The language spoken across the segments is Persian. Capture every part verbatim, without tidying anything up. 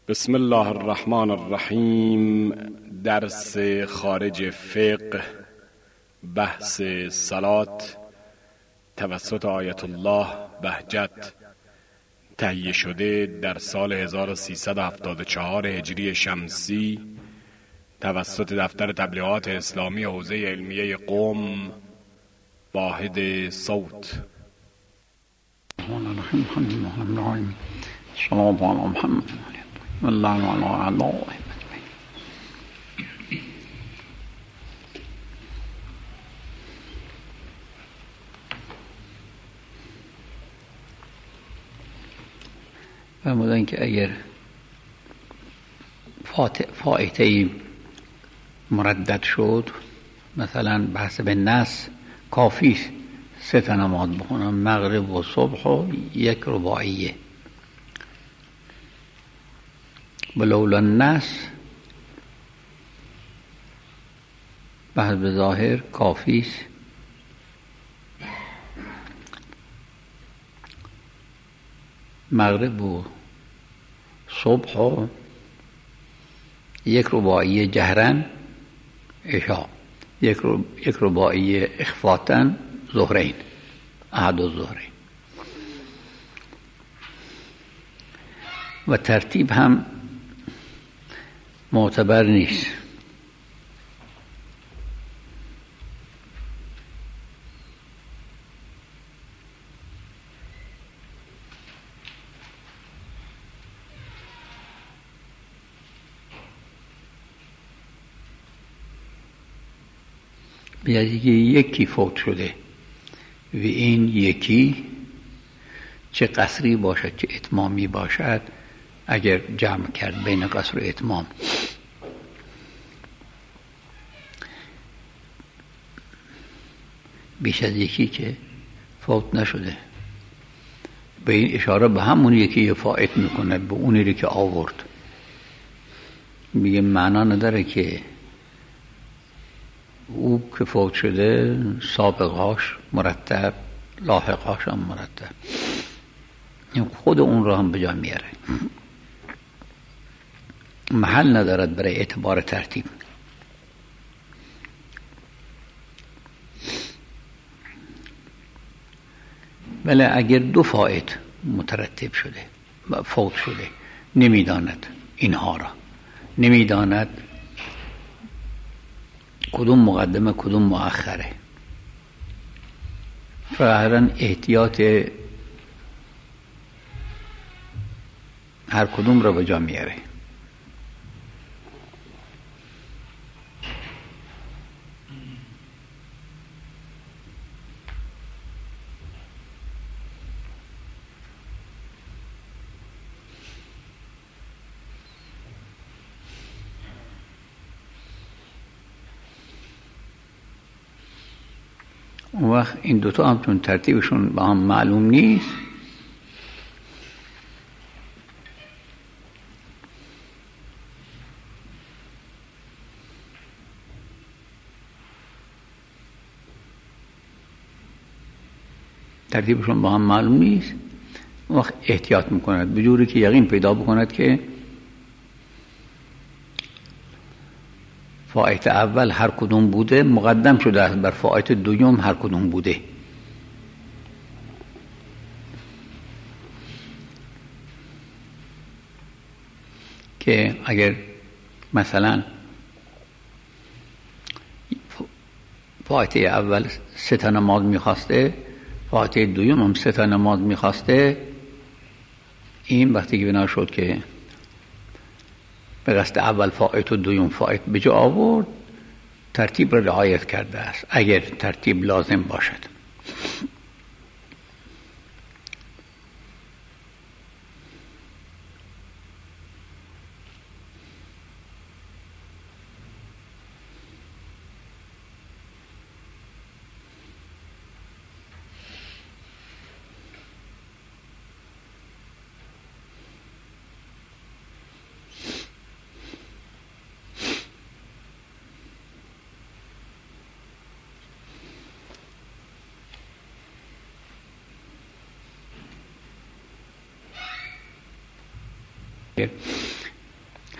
بسم الله الرحمن الرحیم. درس خارج فقه، بحث صلات توسط آیت الله بهجت، تهیه شده در سال هزار و سیصد و هفتاد و چهار هجری شمسی توسط دفتر تبلیغات اسلامی حوزه علمیه قم، واحد صوت. الرحمن الرحیم. الحمد لله رب العالمین. صلوات علی محمد و الله علی اعلاه. فرمودن که اگر فائته مردد شد، مثلا بحث به نص کافی سه تا نماز بخونم، مغرب و صبح و یک رباعیه. ولولا النص بحث به ظاهر کافی است. مغرب و صبح و یک رباعیه جهرن عشاء، یک یک رباعیه اخفاتن ظهرین، احد الظهرین. و ترتیب هم معتبر نیست. بیادی که یکی فوت شده و این یکی چه قصری باشد چه اتمامی باشد، اگر جمع کرد بین قصر و اتمام، بیش از یکی که فوت نشده، به این اشاره به همون یکی فائت میکنه، به اونی که آورد. میگه معنا نداره که او که فوت شده سابقهاش مرتب، لاحقهاش هم مرتب، خود اون را هم به جا میاره. محل ندارد برای اعتبار ترتیب. ولی اگر دو فائت مترتب شده و فوت شده، نمیداند اینها را، نمیداند کدوم مقدمه کدوم مؤخره، فعلا احتیاط هر کدوم را به جا میاره. اون وقت این دوتا هم چون ترتیبشون با هم معلوم نیست، ترتیبشون با هم معلوم نیست اون وقت احتیاط میکند، به جوری که یقین پیدا بکند که فائت اول هر کدوم بوده، مقدم شده است بر فائت دوم هر کدوم بوده. که اگر مثلا فائت اول سه تا نماز میخواسته، فائت دوم هم سه تا نماز میخواسته، این وقتی که بنا شد که به قصد اول فائت و دوم فائت به جا آورد، ترتیب را رعایت کرده است اگر ترتیب لازم باشد.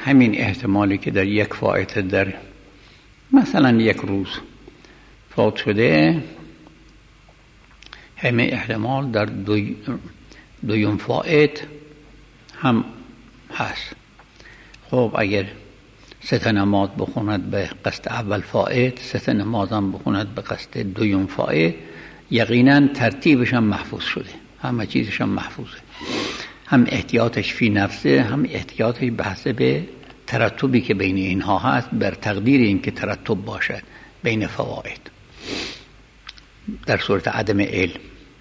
همین احتمالی که در یک فائت در مثلا یک روز فوت شده، همین احتمال در دوی دویم فائت هم هست. خب اگر سه نماز بخوند به قصد اول فائت، سه نماز هم بخوند به قصد دویم فائت، یقینا ترتیبش هم محفوظ شده، همه چیزش هم محفوظه، هم احتیاطش فی نفسه، هم احتیاطش به حسب ترتبی که بین اینها هست، بر تقدیر این که ترتب باشد بین فوائد در صورت عدم علم.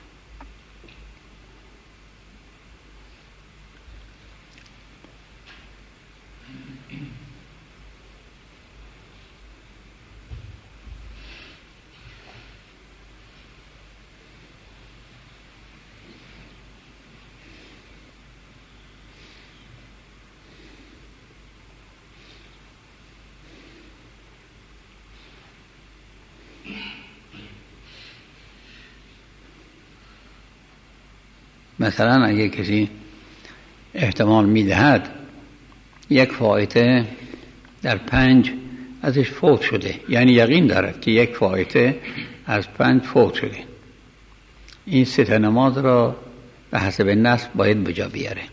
مثلا اگه کسی احتمال میدهد یک فائته در پنج ازش فوت شده، یعنی یقین دارد که یک فائته از پنج فوت شده، این سه نماز را به حسب نص باید بجا بیاره.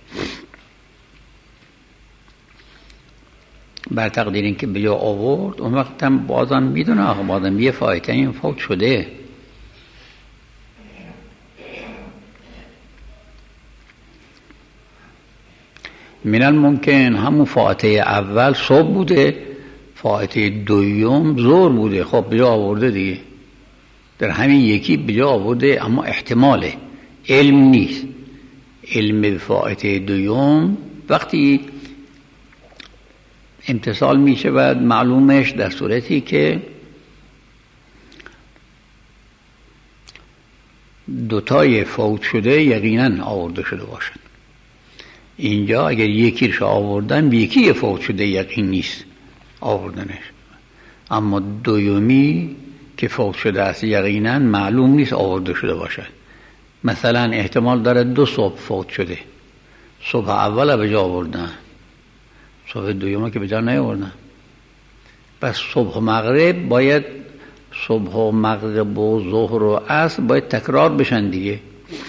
بر تقدیر این که بجا آورد، اون وقت هم بازم میدونه آخه بازم یه فائته این فوت شده. من الممکن همون فائته اول صبح بوده، فائته دوم ظهر بوده، خب بجا آورده دیگه، در همین یکی بجا آورده، اما احتماله، علم نیست. علم فائته دوم وقتی امتصال می شود معلومش در صورتی که دوتای فوت شده یقینا آورده شده باشد. اینجا اگر یکیش آوردن، یکی فوت شده یقین نیست آوردنش، اما دومی که فوت شده است یقینا معلوم نیست آورده شده باشد. مثلا احتمال داره دو صبح فوت شده، صبح اول به جا آوردن، صبح دوم که به جا نیاوردن، پس صبح و مغرب باید، صبح و مغرب و ظهر و عصر باید تکرار بشن دیگه.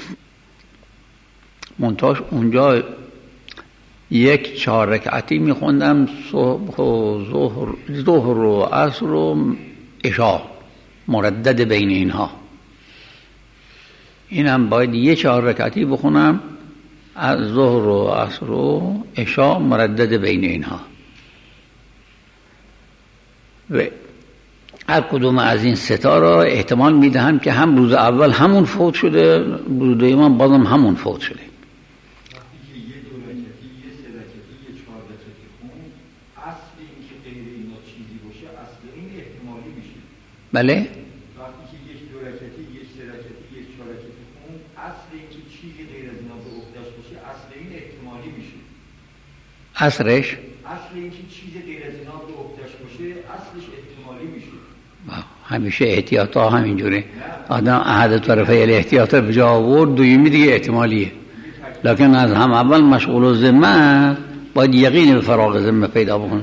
منتاش اونجا یک چهار رکعتی میخوندم، صبح و ظهر ظهر و عصر و عشاء مردد بین اینها، اینم باید یک چهار رکعتی بخونم از ظهر و عصر و عشاء مردد بین اینها. و هر کدوم از این ستا را احتمال میدهم که هم روز اول همون فوت شده، روز دوم بازم همون فوت شده. بله؟ وقتی که یک دو رکعتی، یک سه رکعتی، یک چهار رکعتی خون، اصل این که چیزی غیر از اینا به عهده‌اش باشه، اصل این احتمالی میشه. اصلش؟ اصل این که چیزی غیر از اینا به عهده‌اش باشه، اصلش احتمالی میشه. همیشه احتیاط ها همینجوره، آدم احد طرفه الاحتیاط به جا آورد، دویمی دیگه احتمالیه، لکن از هم اول مشغول و ذمه باید یقین به فراغ ذمه پیدا بکنه.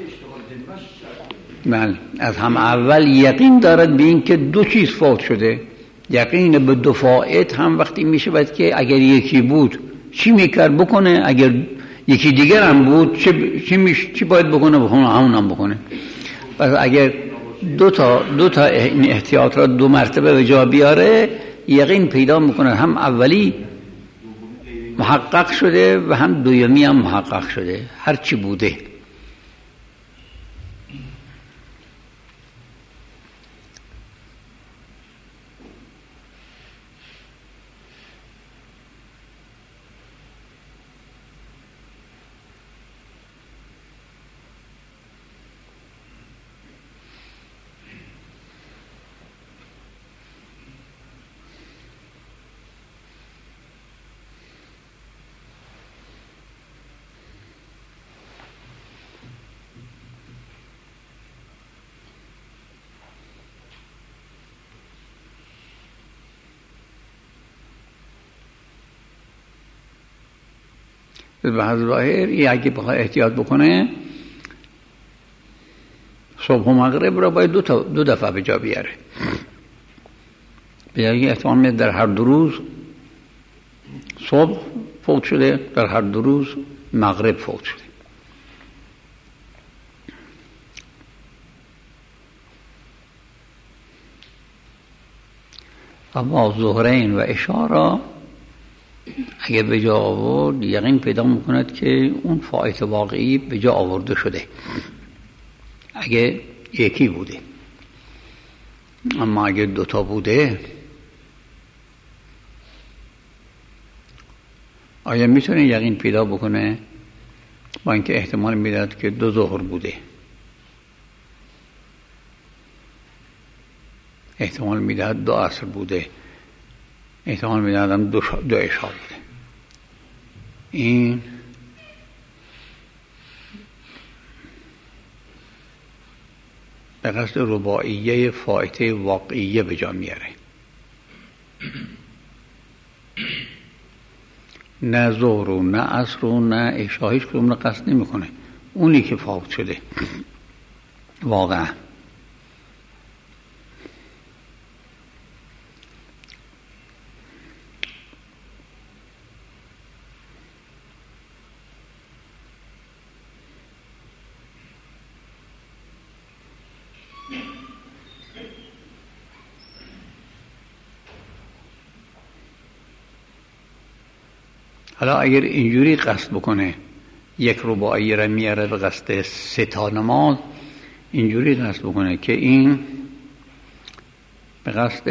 من از هم اول یقین دارد به این که دو چیز فوت شده. یقین به دو فائت هم وقتی میشه باید که اگر یکی بود چی میکرد بکنه، اگر یکی دیگر هم بود چی, چی, میش... چی باید بکنه بکنه همون هم بکنه. پس اگر دو تا, دو تا این احتیاط را دو مرتبه به جا بیاره، یقین پیدا میکنه هم اولی محقق شده و هم دومی هم محقق شده، هر چی بوده. به ظاهر اگه بخواد احتیاط بکنه صبح و مغرب را باید دو, تا دو دفعه به جا بیاره. بگه احتمال میده در هر دو روز صبح فوت شده، در هر دو روز مغرب فوت شده. اما ظهرین و عشا را اگر به جا آورد یقین پیدا میکند که اون فائت واقعی به جا آورده شده اگه یکی بوده. اما اگه دوتا بوده آیا میتونه یقین پیدا بکنه؟ با اینکه احتمال میداد که دو ظهر بوده، احتمال میداد دو عصر بوده، احتمال میدادم دو, دو عشا بوده. این به قصد رباعیه فائته واقعیه به جا میاره. نه ظهر و نه عصر و نه عشا هیچ کدوم رو قصد نمیکنه، اونی که فوت شده واقعا. حالا اگر اینجوری قصد بکنه یک رباعی را میاره به قصد سه تا نماز، اینجوری قصد بکنه که این به قصد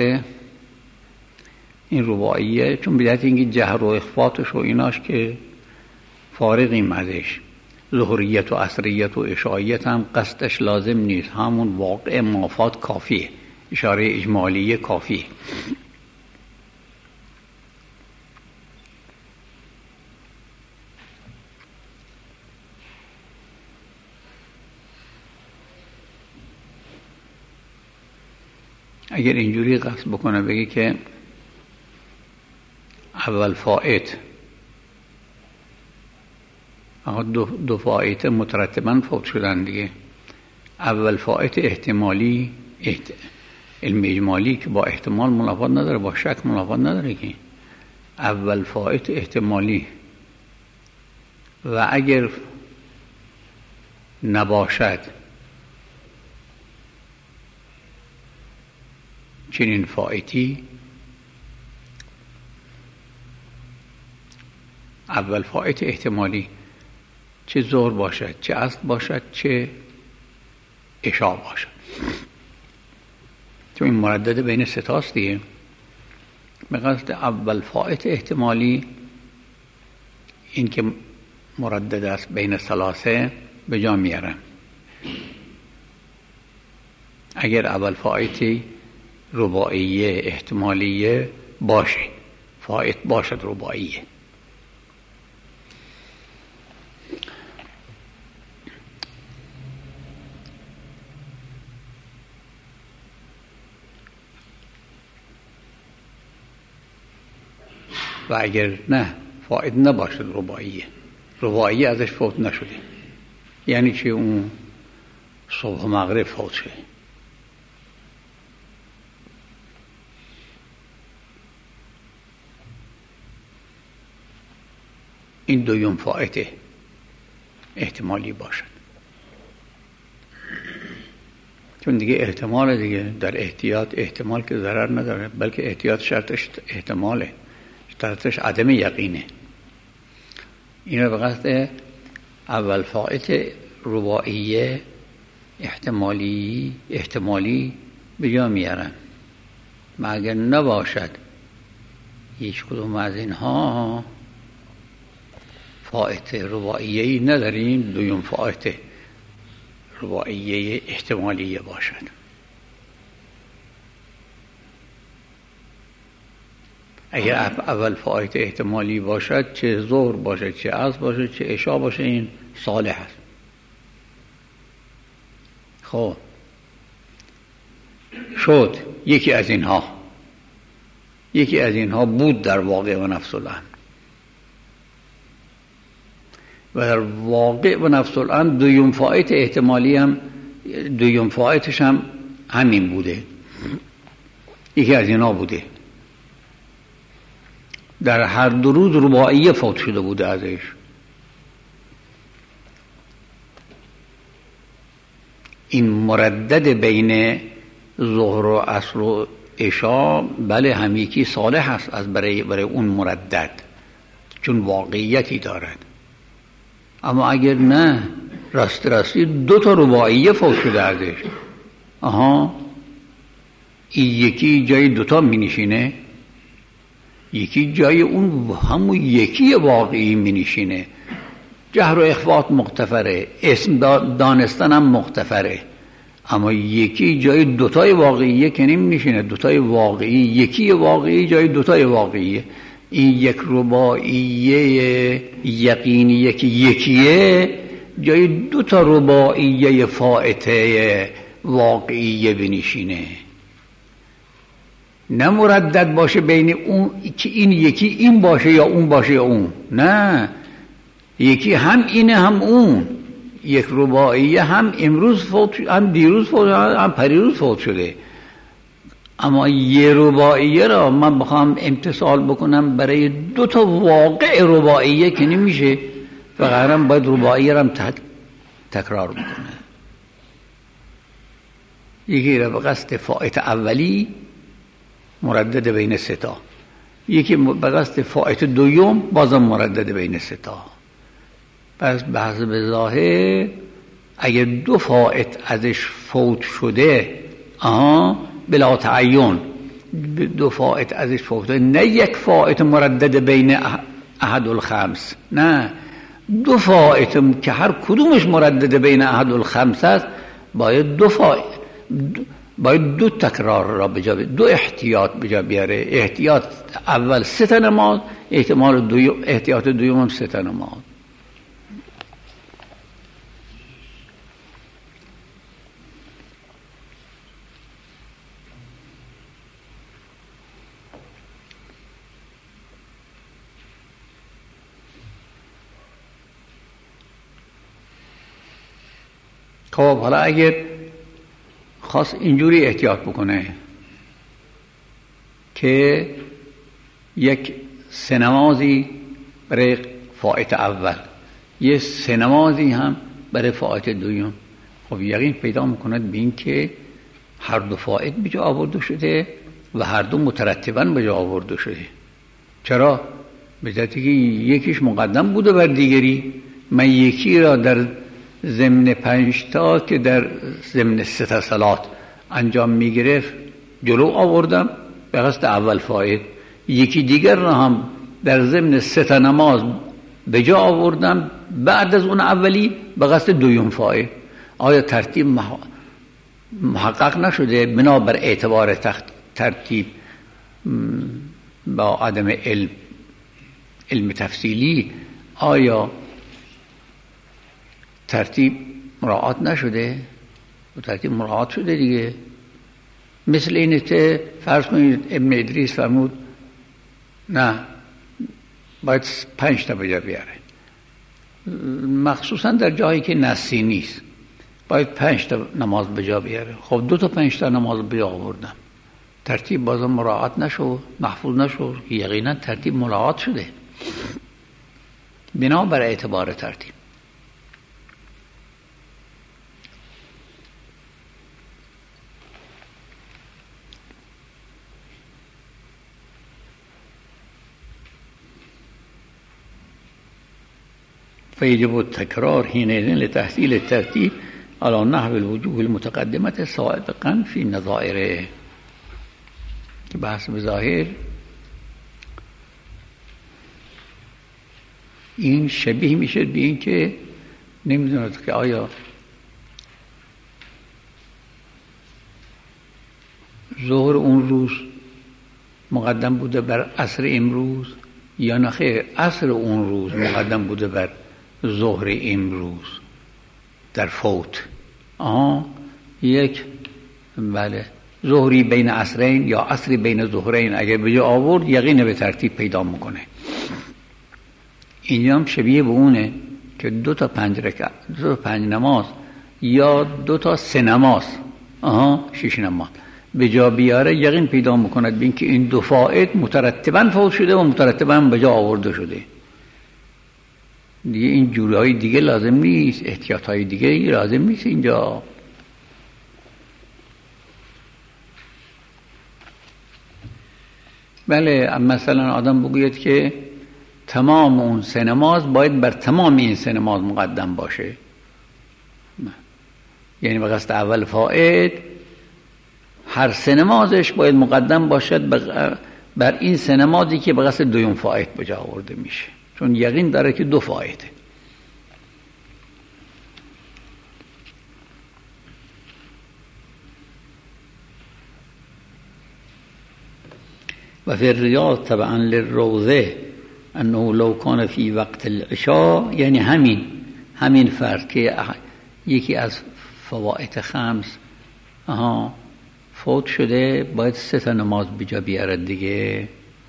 این رباعیه، چون بدایت اینکه جهر و اخفاتش و ایناش که فارغیم ازش، ظهریت و عصریت و عشاییت هم قصدش لازم نیست، همون واقع مافات کافیه، اشاره اجمالیه کافیه. اگر اینجوری قصد بکنه بگه که اول فائت آقا دو, دو فائت مترتباً فوت شدن دیگه، اول فائت احتمالی احت... علم اجمالی که با احتمال منافات نداره، با شک منافات نداره، که اول فائت احتمالی و اگر نباشد چنین فائتی، اول فائت احتمالی چه ظهر باشد، چه عصر باشد، چه عشا باشد، چون این مردد بین ستاست دیگه. به قصد اول فائت احتمالی این که مردد است بین ثلاثه به جا میارم. اگر اول فائتی رباعیه احتمالیه باشه، فائت باشد رباعیه. و اگر نه فائت نباشد رباعیه، رباعیه ازش فوت نشده، یعنی چه؟ اون صبح و مغرب فوت شده. این دویم فائت احتمالی باشد، چون دیگه احتمال دیگه در احتیاط، احتمال که ضرر نداره، بلکه احتیاط شرطش احتماله، شرطش عدم یقینه. این رو به قصد اول فائت رباعیه احتمالی احتمالی به جا میارن. مگر نباشد هیچ کدوم از اینها، فائت رباعیه‌ای نداریم، دویم فائت رباعیه احتمالیه باشد. اگر اول فائت احتمالی باشد، چه ظهر باشد، چه عصر باشد، چه عشا باشه، این صالح است. خب شد یکی از اینها، یکی از اینها بود در واقع و نفس الامر، و در واقع و نفس الامر دویم فائت احتمالی هم دویم فائتش هم همین بوده، یکی از اینا بوده. در هر دو روز رباعیه فوت شده بوده ازش. این مردد بین ظهر و عصر و عشاء بله هم یکی صالح است از برای برای اون مردد، چون واقعیتی دارد. اما اگر نه راست راستی دو تا رباعیه فوت شده ازش، آها این یکی جای دوتا می نشینه، یکی جای اون همون یکی واقعی می نشینه. جهر و اخفات مغتفره، اسم دانستن هم مغتفره، اما یکی جای دوتای واقعیه که نمی نشینه. دوتای واقعی، یکی واقعی جای دوتای واقعیه. این یک رباعیه یقینیه که یکیه جای دوتا رباعیه فائته واقعیه بنشینه. نه مردد باشه بین اون که این یکی این باشه یا اون باشه یا اون، نه، یکی هم اینه هم اون. یک رباعیه هم امروز فوت، هم دیروز فوت، هم پریروز فوت شده. اما یه رباعیه را من بخوام امتصال بکنم برای دو تا واقع رباعیه که نمیشه، فقط هم باید رباعیه را تکرار بکنه. یکی را به قصد فائت اولی مردد بین سه تا، یکی به قصد فائت دوم بازم مردد بین سه تا. پس بحث به ظاهر اگر دو فائت ازش فوت شده، آها بلا تعین دو فائت ازش فوت شده، نه یک فائت مردد بین احد الخمس، نه دو فائت که هر کدومش مردد بین احد الخمس است، باید دو فائت باید دو تکرار را بجا دو احتیاط بجا بیاره. احتیاط اول سه تا نماز، احتمال دوم احتیاط دوم هم سه تا نماز. خب حالا اگر خواست اینجوری احتیاط بکنه که یک سه نمازی برای فائت اول، یه سه نمازی هم برای فائت دوم، خب یقین پیدا میکند به این که هر دو فائت به جا آورده شده و هر دو مترتباً به جا آورده شده. چرا؟ به جهتی که یکیش مقدم بوده بر دیگری. من یکی را در ضمن پنج تا که در ضمن سه تا صلات انجام میگرفت جلو آوردم به قصد اول فائت، یکی دیگر را هم در ضمن سه تا نماز به جا آوردم بعد از اون اولی به قصد دوم فائت. آیا ترتیب محقق نشده بنابر اعتبار ترتیب با عدم علم علم تفصیلی؟ آیا ترتیب مراعات نشده؟ و ترتیب مراعات شده دیگه. مثل اینه که فرض کنید ابن ادریس فرمود نه باید پنج تا به جا بیاره، مخصوصا در جایی که نصی نیست باید پنج تا نماز به جا بیاره. خب دو تا پنج تا نماز به جا آوردم، ترتیب بازم مراعات نشد، محفوظ نشد. یقینا ترتیب مراعات شده بنا بر اعتبار ترتیب. فيجب التكرار حينئذ لتحصيل الترتيب على نحو الوجوه المتقدمة سابقا في نظائره. که بحث بظاهر این شبیه میشه به این که نمیدوند که آیا ظهر اون روز مقدم بوده بر عصر امروز یا نه خیر عصر اون روز مقدم بوده بر ظهر امروز در فوت. آها یک بله ظهری بین عصرین یا عصری بین ظهرین اگر به جا آورد یقین به ترتیب پیدا میکنه. اینجا هم شبیه به اونه که دو تا پنج رکعت دو تا پنج نماز یا دو تا سینماست، آها شش نماز به جا بیاره، یقین پیدا میکند بین که این دو فائت مترتباً فوت شده و مترتباً به جا آورده شده. دیگه این جورهای دیگه لازم نیست، احتیاطهای دیگه لازم نیست اینجا. بله مثلا آدم بگوید که تمام اون سه نماز باید بر تمام این سه نماز مقدم باشه، یعنی به قصد اول فائت هر سه نمازش باید مقدم باشد بر این سه نمازی که به قصد دویم فائت به جا آورده میشه، چون یقین داره که دو فائته. و فی الریاض طبعا للروضه انه لو کان فی وقت العشاء، یعنی همین همین فرق که یکی از فوائت خمس آها فوت شده باید سه تا نماز بجا بیارد دیگه.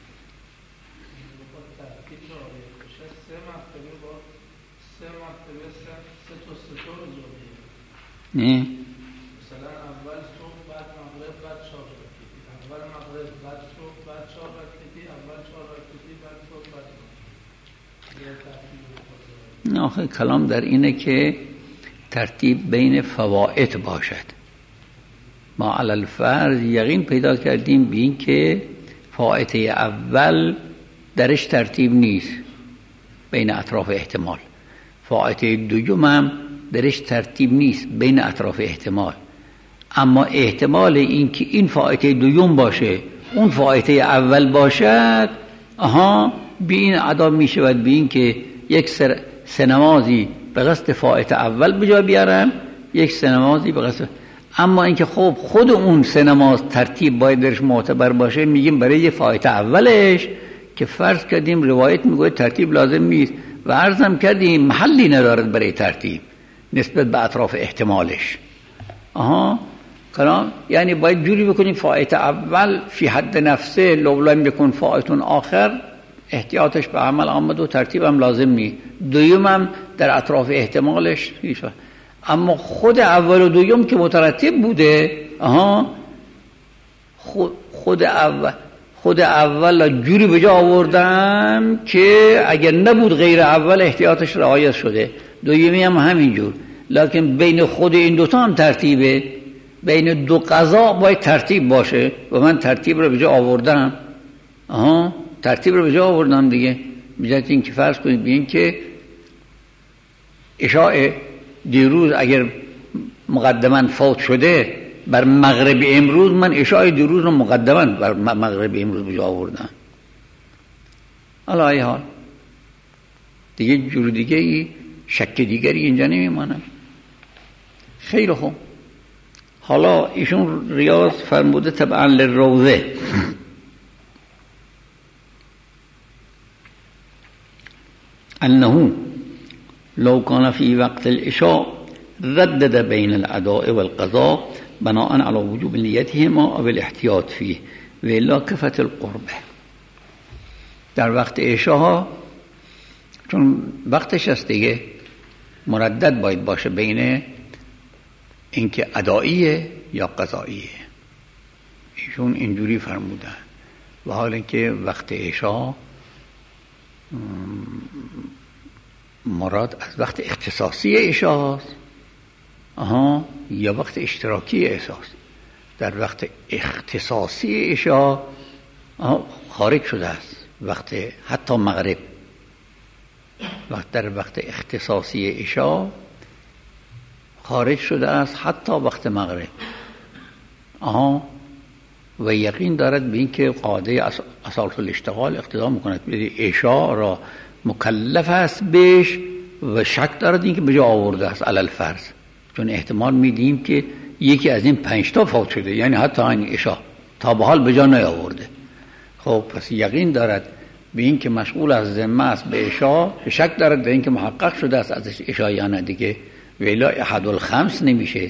نه مثلا اول صبح بعد مغرب بعد چهار رکعتی، اول مغرب بعد صبح بعد چهار رکعتی، اول چهار رکعتی بعد صبح بعد مغرب. نه آخه کلام در اینه که ترتیب بین فوائت باشد. ما علی الفرض یقین پیدا کردیم به این که فائته اول درش ترتیب نیست بین اطراف احتمال، فائته دوم هم درش ترتیب نیست بین اطراف احتمال، اما احتمال این که این فائته دوم باشه اون فائته اول باشد آها به این ادا می شود به این که یک سه نمازی به قصد فائته اول بجا بیارم، یک سه نمازی به قصد، اما اینکه خب خود اون سه نماز ترتیب باید درش معتبر باشه، میگیم برای یه فائته اولش که فرض کردیم روایت میگه ترتیب لازم نیست و عرضم کردیم محلی ندارد برای ترتیب نسبت به اطراف احتمالش. آها کلام یعنی باید جوری بکنیم فائته اول فی حد نفسه لو لم بکن فائتون آخر احتیاطش به عمل آمد و ترتیب هم لازم نیست، دویم هم در اطراف احتمالش، اما خود اول و دویم که مترتب بوده آها خود, خود اول خود اول جوری به جا آوردم که اگر نبود غیر اول احتیاطش رعایت شده، دویمی هم همینجور، لکن بین خود این دوتا هم ترتیبه، بین دو قضا باید ترتیب باشه و من ترتیب رو به جا آوردم. آها ترتیب رو به جا آوردم دیگه، بجات این که فرض کنید ببین که عشاء دیروز اگر مقدما فوت شده بر مغرب امروز، من عشاء دیروز رو مقدما بر مغرب امروز به جا آوردم. علی ای حال دیگه جور دیگه ای شک دیگری اینجا نمیمانه. خیلی خوب، حالا ایشون ریاض فرموده طبعا للروضه انه لو كان في وقت العشاء ردد بين الاداء والقضاء بناء على وجوب نيتهما او الاحتياط فيه والا كفت القربه. در وقت عشاء چون وقتش است دیگه مردد باید باشه بین اینکه ادائیه یا قضاییه، ایشون اینجوری فرمودن. و حالا اینکه وقت عشاء مراد از وقت اختصاصی عشاست آها یا وقت اشتراکی عشاست. در وقت اختصاصی عشا خارج شده است وقت حتی مغرب، وقت در وقت اختصاصی عشا خارج شده است حتی وقت مغرب. آها و یقین دارد به این که قاعده اصالة الاشتغال اقتضا میکند عشا را مکلف است بهش و شک دارد این که به جا آورده است علی الفرض، چون احتمال میدیم که یکی از این پنج تا فوت شده، یعنی حتی این عشا تا به حال به جا نیاورده. خب پس یقین دارد به این که مشغول از ذمه است به عشا، شک دارد به این که محقق شده است ازش عشا یا نه دیگه، ویلا احد الخمس نمیشه.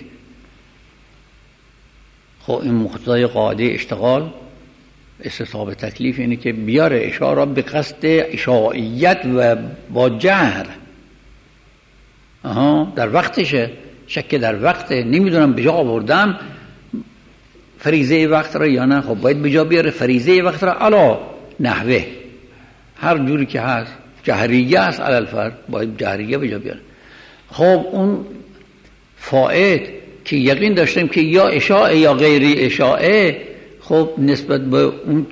خب این مقتضای قاعده اشتغال استصحاب تکلیف اینه که بیار عشا را به قصد عشاییت و با جهر آها در وقتشه، شک در وقت، نمیدونم به جا آوردم فریضه وقت را یا نه. خب باید به جا بیاره فریضه وقت را علا نحوه، هر جوری که هست. جهریه است علل فرض، باید جهریه به جا بیاره. خب اون فائد که یقین داشتیم که یا اشاعه یا غیر اشاعه، خب نسبت به اون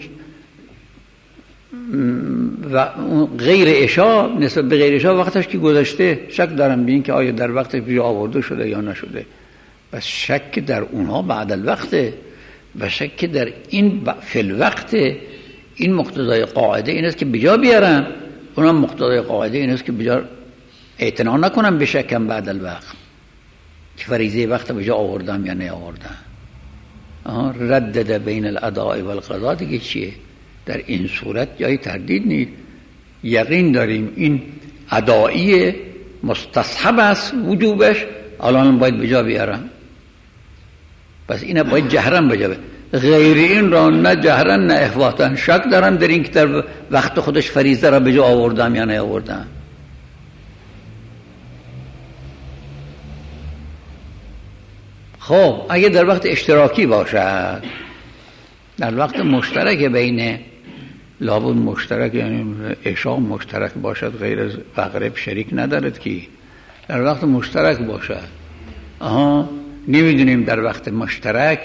و اون غیر اشاعه، نسبت به غیر اشاعه وقتش که گذشته، شک دارم به این که آیا در وقتش به جا آورده شده یا نشده. بس شک در اونها بعد الوقته و شک در این فی الوقت. این مقتضای قاعده این است که به جا بیارم، اونم مقتضای قاعده این است که به جا اعتنا نکنم به شکم بعد الوقت که فریضه وقت به جا آوردم یا نه آوردم. ردد بین الاداء و القضاء دیگه چیه؟ در این صورت جای تردید نیست، یقین داریم این ادائی مستصحب است وجوبش، الان باید به جا بیارم، پس اینه باید جهرن به جا بیارم. غیر این را نه جهرن نه اخواتا شک دارم در این که در وقت خودش فریضه را به جا آوردم یا نه آوردم. خب اگه در وقت اشتراکی باشد، در وقت مشترک بین لابد مشترک یعنی عشاء مشترک باشد، غیر از مغرب شریک ندارد که در وقت مشترک باشد. آها نمیدونیم در وقت مشترک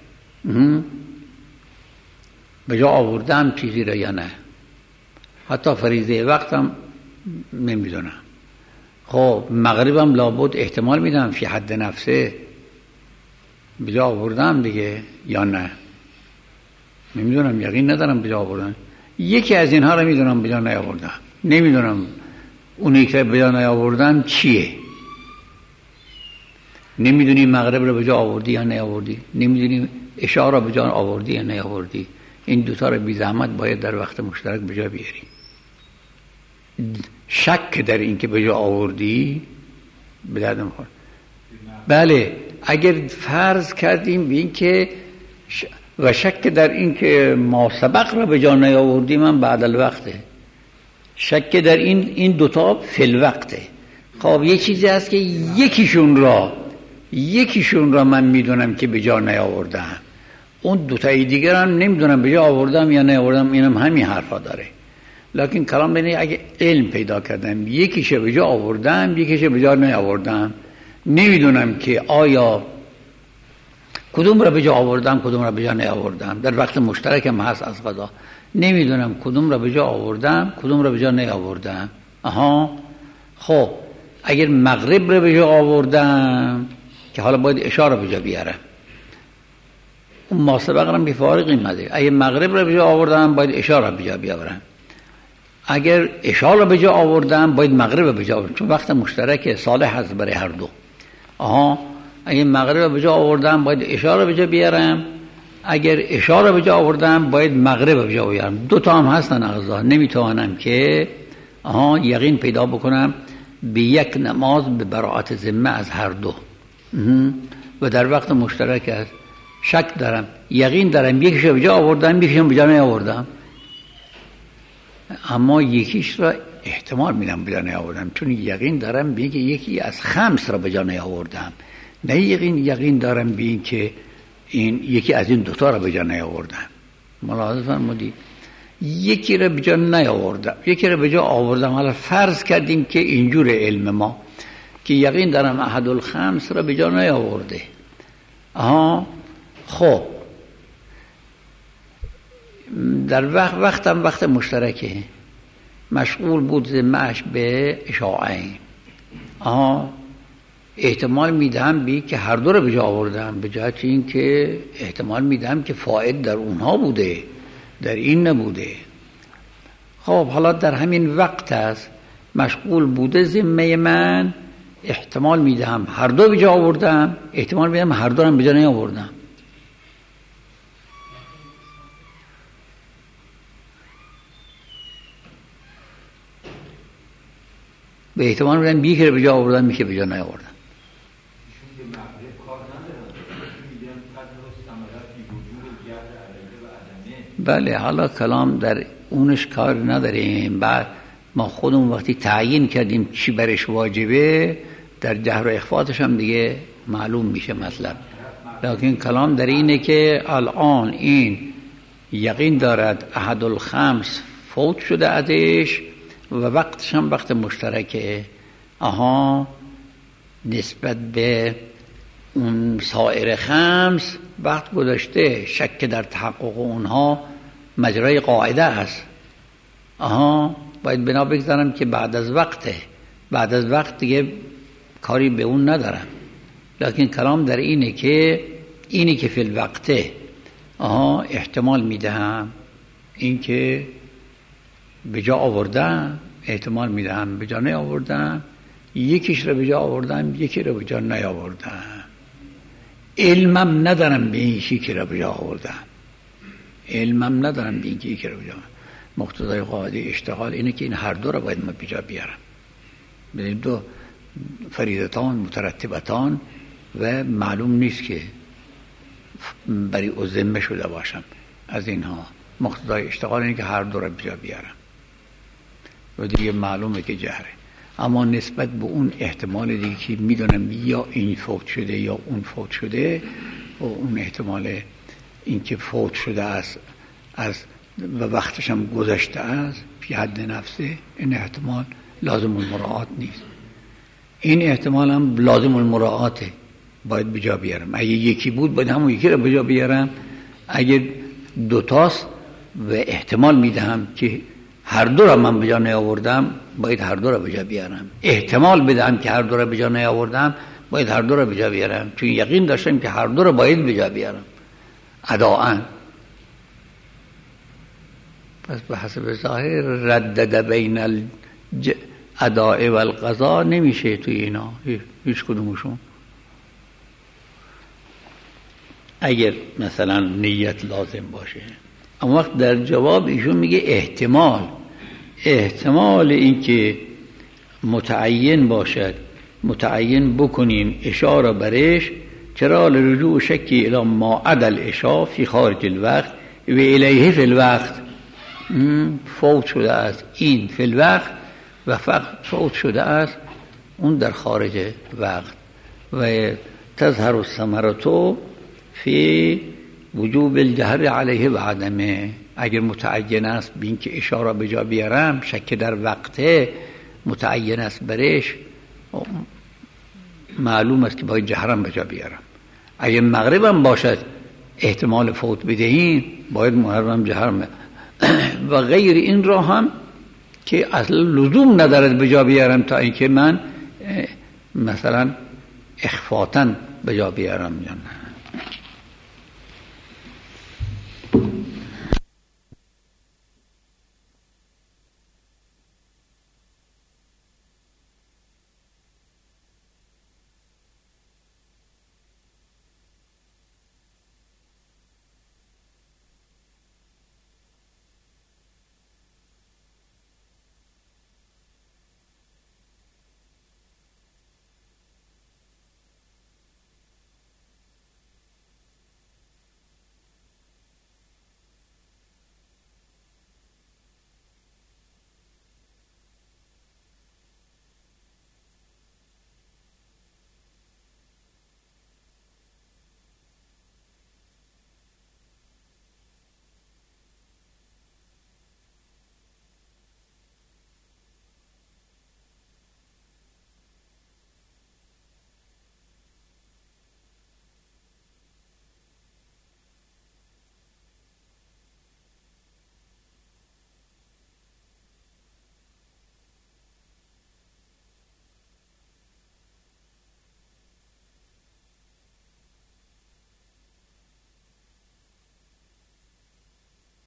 به جا آوردم چیزی را یا نه، حتی فریضه وقتم نمیدونم. خب مغربم لابد احتمال میدم فی حد نفسه به جا آوردم دیگه یا نه، نمیدونم، یقین ندارم به جا آوردم. یکی از اینها رو میدونم به جا نیاوردم، نمیدونم اونی که به جا نیاوردم چیه. نمیدونی مغرب رو به جا آوردی یا نیاوردی، نمیدونی عشاء رو به جا آوردی یا نیاوردی. این دوتا رو بی زحمت باید در وقت مشترک به جا بیاری. شک در این که به جا آوردی به درد نمیخوره. بله اگر فرض کردیم به این که ش... و شک در این که ما سبق را به جا نیاوردیم من بعد الوقته، شک در این این دوتا فی الوقته. خب یه چیزی هست که یکیشون را یکیشون را من میدونم که به جا نیاوردم، اون دوتای دیگر هم نمیدونم به جا آوردم یا نیاوردم. اینم همین حرفا داره. لکن کلام بینه اگه علم پیدا کردم یکیش به جا آوردم یکیش به جا نیاوردم، نمیدونم که آیا کدوم را به جا آوردم کدوم را به جا نیاوردم. در وقت مشترکم هست از قضا، نمیدونم کدوم را به جا آوردم کدوم را به جا نیاوردم. آها خب اگر مغرب را به جا آوردم که حالا باید عشاء را به جا بیارم، اون ما سبق را بفارق قیمته. اگر مغرب را به جا آوردم باید عشاء را به جا بیارم، اگر عشاء را به جا آوردم باید مغرب را به جا آوردم، چون وقت مشترک صالح هست برای هر دو. آها اگر مغرب را به جا آوردم باید عشاء را به جا بیارم، اگر عشاء را به جا آوردم باید مغرب را به جا بیارم. دو تا هم هستن اغذا، نمیتوانم که آها یقین پیدا بکنم به یک نماز به براءت ذمه از هر دو و در وقت مشترک است. شک دارم، یقین دارم یکیش را به جا آوردم یکیش را به جا نیاوردم، اما یکیش را احتمال میدم به جا نیاوردم چون یقین دارم به اینکه یکی از خمس را به جا نیاوردم، نه یقین یقین دارم به این که این یکی از این دوتا را به جا نیاوردم. ملاحظه فرمودید؟ یکی را به جا نیاوردم یکی را به جا آوردم. حالا فرض کردیم که اینجور علم ما که یقین دارم احد الخمس را به جا نیاورده. آها خب در وقت وقتم وقت مشترکه، مشغول بود ذمه‌اش به اشاعین. آها احتمال میدم بی که هر دو رو به جا آوردم، به جهت این که احتمال میدم که فائد در اونها بوده در این نبوده. خب حالا در همین وقت است مشغول بوده ذمه من، احتمال میدم هر دو به جا آوردم، احتمال میدم هر دو هم به جا نیاوردم. به احتمال میدم یکی رو به جا آوردم یکی به جا نیاوردم. بله حالا کلام در اونش کار نداریم. بعد ما خودمون وقتی تعیین کردیم چی برش واجبه در جهر و اخفاتش هم دیگه معلوم میشه مطلب. لیکن کلام در اینه که الان این یقین دارد احد الخمس فوت شده ازش و وقتش هم وقت مشترکه. آها نسبت به اون سایر خمس وقت گذاشته، شک در تحقق اونها مجرای قاعده است. آها باید بنا بگذارم که بعد از وقته، بعد از وقت دیگه کاری به اون ندارم. لیکن کلام در اینه که اینی که فی الوقته آها احتمال میدهم، این که به جا آوردم احتمال میدهم به جا نیاوردم، یکیش رو به جا آوردم یکی رو به جا نیاوردم، علمم ندارم به این یکی رو به جا آوردم، علمم ندارم به این یکی رو به جا. مقتضای قاعده اشتغال اینه که این هر دو رو باید من به جا بیارم، به دو فریضتان مترتبتان و معلوم نیست که برای او ذمه شده باشم از اینها. مقتضای اشتغال اینه که هر دو رو به جا بیارم و دیگه معلومه که جهره. اما نسبت به اون احتمال دیگه که میدونم یا این فوت شده یا اون فوت شده، و اون احتمال این که فوت شده است از و وقتش هم گذشته است فی حد نفسه، این احتمال لازم المراعات نیست. این احتمال هم لازم المراعاته، باید به جا بیارم. اگه یکی بود باید همون یکی رو به جا بیارم. اگه دوتاست و احتمال میدهم که هر دو را من به جا نیاوردم، باید هر دو را به جا بیارم. احتمال بدهم که هر دو را به جا نیاوردم، باید هر دو را به جا بیارم، چون یقین داشتم که هر دو را باید به جا بیارم اداءً. پس به حسب ظاهر ردد بین الاداء و القضا نمیشه توی اینا هیچ کدومشون. اگر مثلا نیت لازم باشه. اما وقت در جواب ایشون میگه احتمال احتمال اینکه متعین باشد، متعین بکنیم اشاره برش، چرا لرجوع شکی الی ما عدل اشاره فی خارج الوقت و الیه فی الوقت. فوت شده است این فی الوقت و فقط فوت شده است اون در خارج وقت. و تظهر الثمرة فی وجوب الجهر علیه و عدمه. اگر متعین است بین که اشاره به جا بیارم، شک در وقته متعین است برش، معلوم است که باید جهرم به جا بیارم. اگر مغربم باشد احتمال فوت بدهیم، باید محرم جهرم و غیر این را هم که اصلا لزوم ندارد به جا بیارم تا اینکه من مثلا اخفاتن به جا بیارم یا نه.